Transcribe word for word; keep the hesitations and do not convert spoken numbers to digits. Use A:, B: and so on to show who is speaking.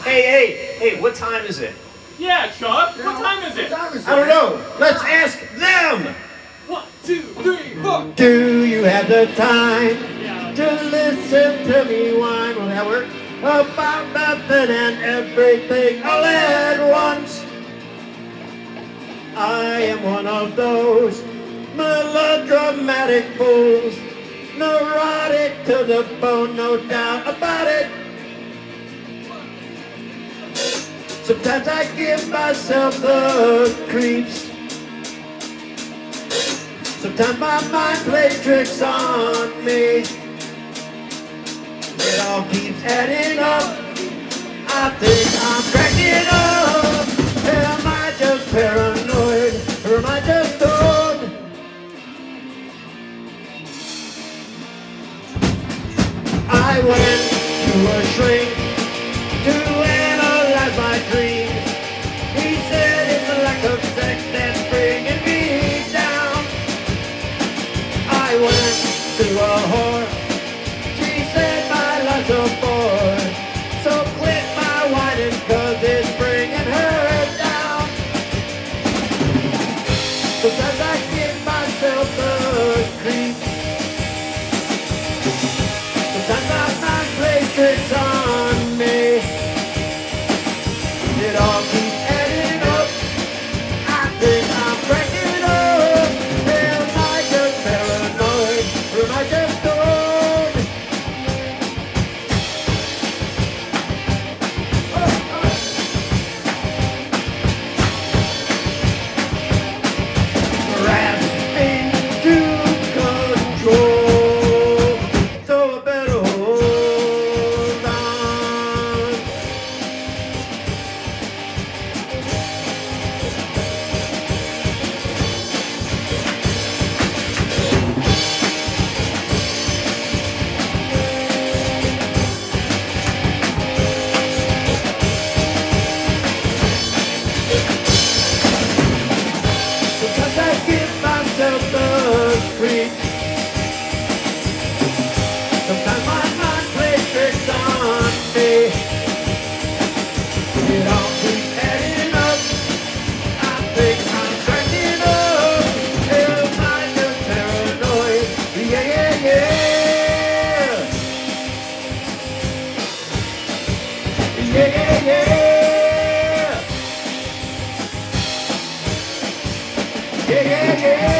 A: Hey, hey, hey, what time is it?
B: Yeah, Chuck, what time is it?
A: I don't know. Let's ask them.
B: One, two, three, four.
C: Do you have the time
B: Yeah.
C: to listen to me whine? Will that work? About nothing and everything all at once. I am one of those melodramatic fools, neurotic to the bone, no doubt about it. Sometimes I give myself the creeps. Sometimes my mind plays tricks on me. It all keeps adding up. I think I'm cracking up. Am I just paranoid or am I just old? I went to a shrink to analyze my dreams. He said it's the lack of sex that's bringing me down. I went to a whore. She said my life's a bore. So quit my whining cause it's bringing her down. Sometimes I give myself the creep. Sometimes my mind plays tricks on me. It all keeps adding up. I think I'm cracking up. Am I just paranoid or am I just old? Grasping to control, so I better hold on. Sometimes I give myself the creep. Sometimes my mind plays tricks on me. It all keeps adding up. I think I'm cracking up. Am I just paranoid? Yeah, yeah, yeah. Yeah, yeah, yeah. Yeah, yeah, yeah.